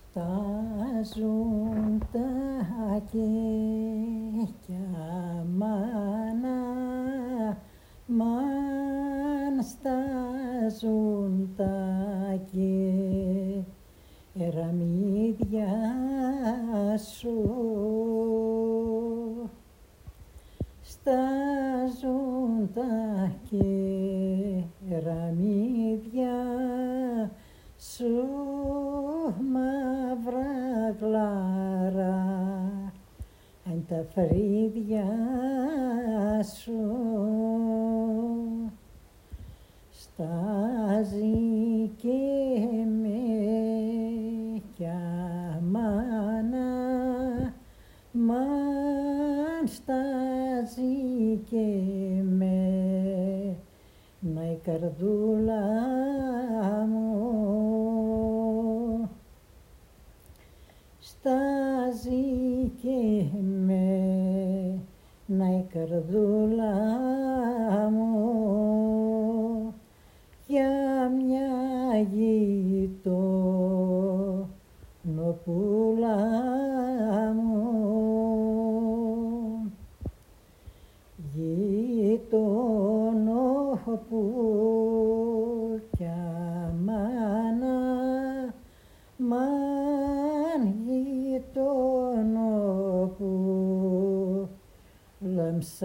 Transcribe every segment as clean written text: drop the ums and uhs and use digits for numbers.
Στάζουν τα κέκια μάνα, μαν στάζουν τα κεραμίδια σου. Στάζουν τα κεραμίδια σου μαύρα γλάρα, εν τα φρύδια σου. Στάζει και με κι αμάνα, μαν στάζει και με να η καρδούλα μου. Στάζει και με να η καρδούλα μου για μια γειτονοπούλα μου. Γειτονοπούλια μάνα, μαν γειτονοπούλα μ'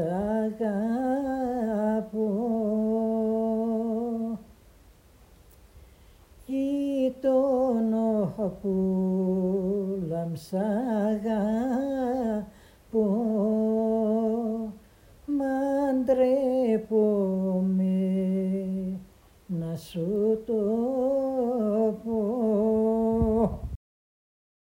αγαπώ. Γειτονοπούλα μ' αγαπώ, μ' αντρέπομαι να σου